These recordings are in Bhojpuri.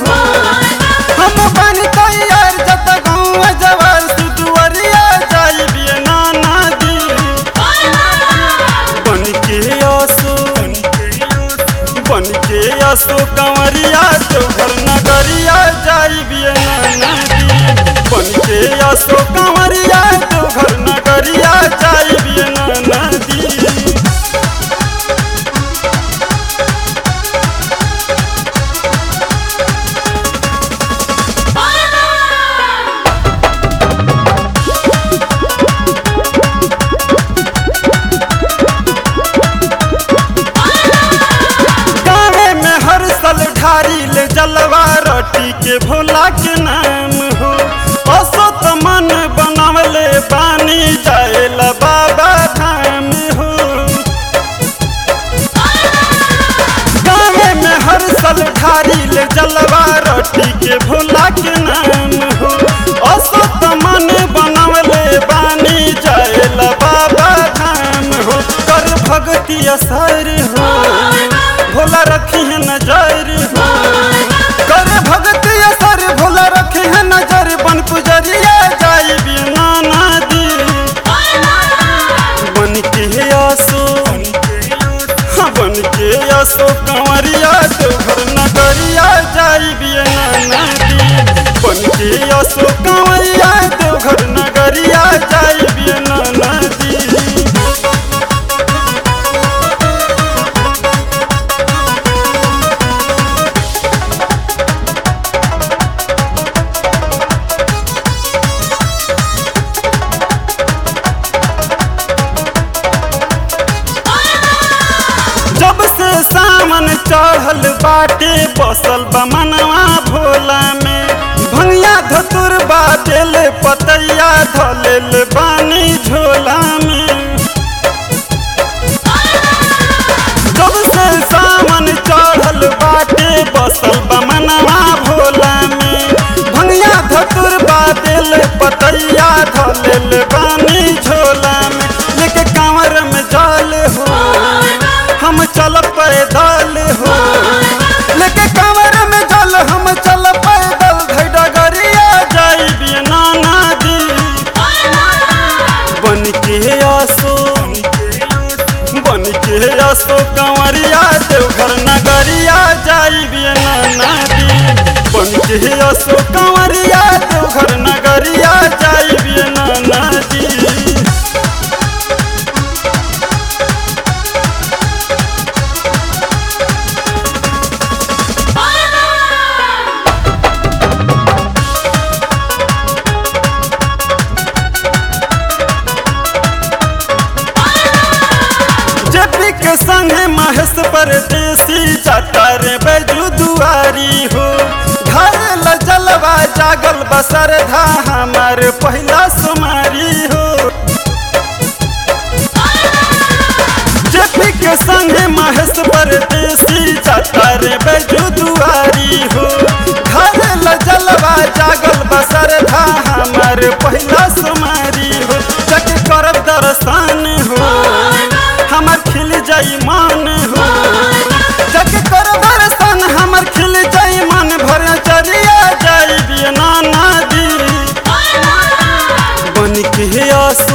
हम बन तैयार जत गाँव जवार सुदुवरिया जाई बिना नदी बन के आसो कंवरिया तो घर नगरिया जाई बिना नदी बन के आसो कंवरिया तो घर नगरिया जाई बिना नदी। ढारी ले जलवा रोटी के भोला के नाम हो असो तो मन बनावले पानी जाएल बाबा धाम हो। गाँव में हर साल ढारी ले जलवा रोटी के भोला के नाम हो असो तो मन बनावले पानी जाएल बाबा धाम हो। कर भगती असर हो भोला रखी है नजर हो कर भगती असर भोला रखी है नजर बन पुजरिया जाई बिना नदी बन के आसो कंवरिया तो घर नगरिया जाई बिना नदी बन के आसो कंवरिया तो घर नगरिया जाई बिना नदी। जब से सामन चढ़ल बाटे बसल बमनवा भोला में भंगिया धतुर बाटेल पतैया धलेल बानी झोला में। जब से सामन चढ़ल बाटे बसल बमनवा भोला में भंगिया धतुर बाटेल पतैया धलेल बानी झोला में। लेके कांवर में जल हो हम चल पैदल हो लेके कांवर में जल हम चल पैदल घैडा गरिया जाई बिना नदी बन के आसो कंवरिया देवघर नगरिया जाई बिना नदी बन के आसो कंवरिया देवघर नगरिया जाई बिना नदी। के संगे महेश परदेसी जाता रे बैजू दुआरी हो घर ल जलवा जागल बसर धा हमार पहला सुमारी हो। जेपी के संगे महेश परदेसी जाता रे बैजू दुआरी हो घर ल जलवा जागल बसर धा हमार पहला सुमारी हो। जग करब दर्शन हो हमार खिल जाई मन हो जग कर दर्शन हमार खिल जाई मन भर चरिया जाई बिना नदी बन के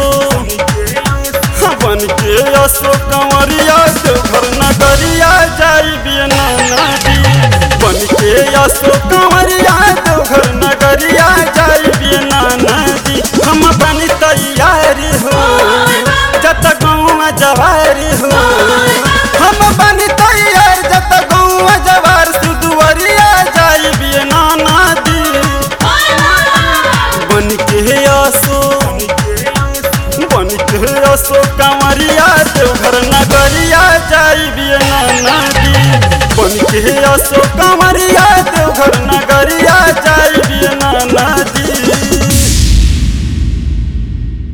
आसो कंवरिया देवघर नगरिया जाई बिना नदी बन के आसो कंवरिया देवघर नगरिया जाई बिना नदी। हम बन तैयारी हो जत गाँव जवार हो हम बन तैयार जत गाँव जवार सुदुवरिया जाई बिना नदी बन के आसो कंवरिया देवघर नगरिया जाई बिना नदी बन के आसो कंवरिया